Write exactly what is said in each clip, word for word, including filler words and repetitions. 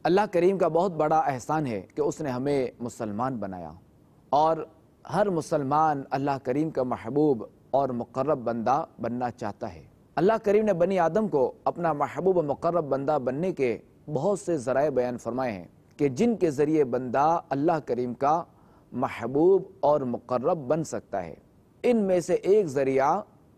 اللہ کریم کا بہت بڑا احسان ہے کہ اس نے ہمیں مسلمان بنایا، اور ہر مسلمان اللہ کریم کا محبوب اور مقرب بندہ بننا چاہتا ہے۔ اللہ کریم نے بنی آدم کو اپنا محبوب و مقرب بندہ بننے کے بہت سے ذرائع بیان فرمائے ہیں کہ جن کے ذریعے بندہ اللہ کریم کا محبوب اور مقرب بن سکتا ہے۔ ان میں سے ایک ذریعہ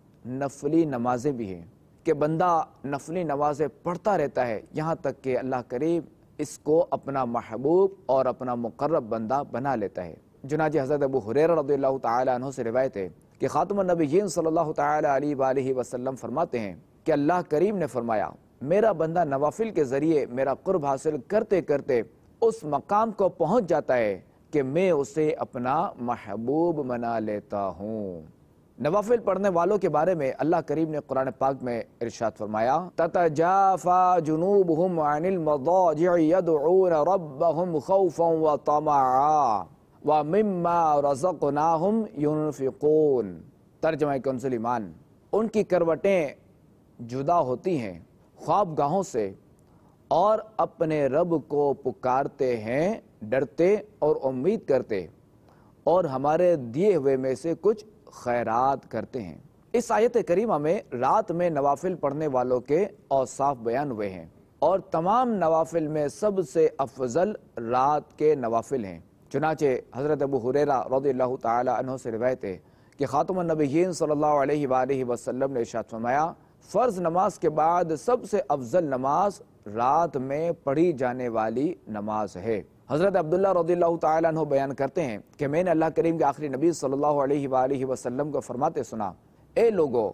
نفلی نمازیں بھی ہیں کہ بندہ نفلی نمازیں پڑھتا رہتا ہے یہاں تک کہ اللہ کریم اس کو اپنا محبوب اور اپنا مقرب بندہ بنا لیتا ہے۔ چنانچہ حضرت ابو ہریرہ رضی اللہ تعالی عنہ سے روایت ہے کہ خاتم النبیین صلی اللہ تعالی علیہ وآلہ وسلم فرماتے ہیں کہ اللہ کریم نے فرمایا، میرا بندہ نوافل کے ذریعے میرا قرب حاصل کرتے کرتے اس مقام کو پہنچ جاتا ہے کہ میں اسے اپنا محبوب بنا لیتا ہوں۔ نوافل پڑھنے والوں کے بارے میں اللہ کریم نے قرآن پاک میں ارشاد فرمایا، تَتَجَافَى جُنُوبُهُمْ عَنِ الْمَضَاجِعِ يَدْعُونَ رَبَّهُمْ خَوْفًا وَطَمَعًا وَمِمَّا رَزَقْنَاهُمْ يُنْفِقُونَ۔ ترجمہ کنزل ایمان، ان کی کروٹیں جدا ہوتی ہیں خواب گاہوں سے اور اپنے رب کو پکارتے ہیں ڈرتے اور امید کرتے، اور ہمارے دیے ہوئے میں سے کچھ خیرات کرتے ہیں۔ اس آیت کریمہ میں رات میں نوافل پڑھنے والوں کے اوصاف بیان ہوئے ہیں، اور تمام نوافل میں سب سے افضل رات کے نوافل ہیں۔ چنانچہ حضرت ابو ہریرہ رضی اللہ تعالی عنہ سے روایت ہے کہ خاتم النبیین صلی اللہ علیہ وآلہ وسلم نے ارشاد فرمایا، فرض نماز کے بعد سب سے افضل نماز رات میں پڑھی جانے والی نماز ہے۔ حضرت عبداللہ رضی اللہ تعالیٰ عنہ بیان کرتے ہیں کہ میں نے اللہ کریم کے آخری نبی صلی اللہ علیہ وآلہ وسلم کو فرماتے سنا، اے لوگو،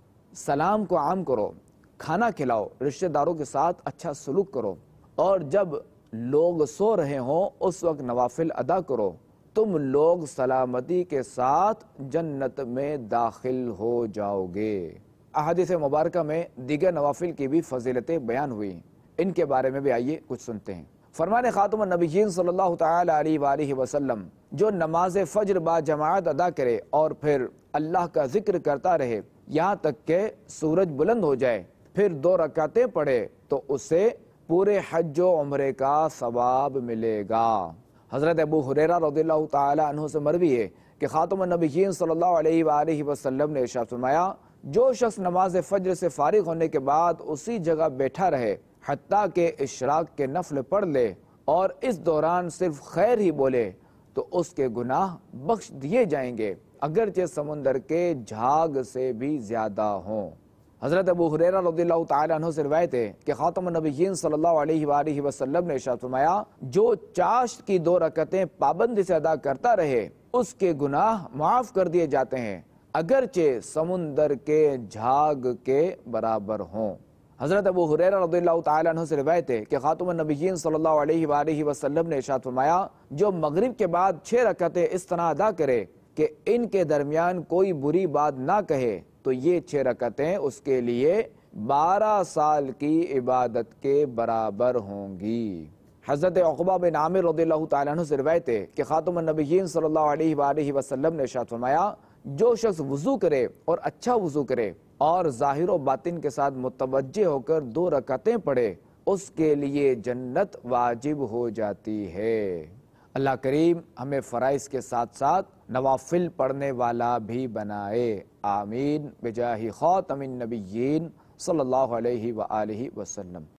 سلام کو عام کرو، کھانا کھلاؤ، رشتہ داروں کے ساتھ اچھا سلوک کرو، اور جب لوگ سو رہے ہوں اس وقت نوافل ادا کرو، تم لوگ سلامتی کے ساتھ جنت میں داخل ہو جاؤ گے۔ احادیث مبارکہ میں دیگر نوافل کی بھی فضیلتیں بیان ہوئی، ان کے بارے میں بھی آئیے کچھ سنتے ہیں۔ فرمان خاتم النبیین صلی اللہ تعالی علیہ وآلہ وسلم، جو نماز فجر با جماعت ادا کرے اور پھر اللہ کا ذکر کرتا رہے یہاں تک کہ سورج بلند ہو جائے، پھر دو رکعتیں پڑھے تو اسے پورے حج و عمرے کا ثواب ملے گا۔ حضرت ابو ہریرہ رضی اللہ تعالی عنہ سے مروی ہے کہ خاتم النبیین صلی اللہ علیہ وآلہ وسلم نے ارشاد فرمایا، جو شخص نماز فجر سے فارغ ہونے کے بعد اسی جگہ بیٹھا رہے حتیٰ کہ اشراق کے نفل پڑھ لے اور اس دوران صرف خیر ہی بولے تو اس کے گناہ بخش دیے جائیں گے، اگرچہ سمندر کے جھاگ سے بھی زیادہ ہوں۔ حضرت ابو ہریرہ رضی اللہ تعالی عنہ سے روایت ہے کہ خاتم النبیین صلی اللہ علیہ وآلہ وسلم نے ارشاد فرمایا، جو چاشت کی دو رکعتیں پابندی سے ادا کرتا رہے اس کے گناہ معاف کر دیے جاتے ہیں، اگرچہ سمندر کے جھاگ کے برابر ہوں۔ حضرت ابو ہریرہ رضی اللہ تعالی عنہ سے روایت ہے کہ خاتم النبیین صلی اللہ علیہ وآلہ وسلم نے ارشاد فرمایا، جو مغرب کے بعد چھ رکعتیں اس طرح ادا کرے کہ ان کے درمیان کوئی بری بات نہ کہے تو یہ چھ رکعتیں اس کے لیے بارہ سال کی عبادت کے برابر ہوں گی۔ حضرت عقبہ بن عامر رضی اللہ تعالیٰ عنہ سے روایت ہے کہ خاتم النبیین صلی اللہ علیہ وآلہ وسلم نے ارشاد فرمایا، جو شخص وضو کرے اور اچھا وضو کرے اور ظاہر و باطن کے ساتھ متوجہ ہو کر دو رکعتیں پڑھے اس کے لیے جنت واجب ہو جاتی ہے۔ اللہ کریم ہمیں فرائض کے ساتھ ساتھ نوافل پڑھنے والا بھی بنائے، آمین بجاہ خاتم النبیین صلی اللہ علیہ وآلہ وسلم۔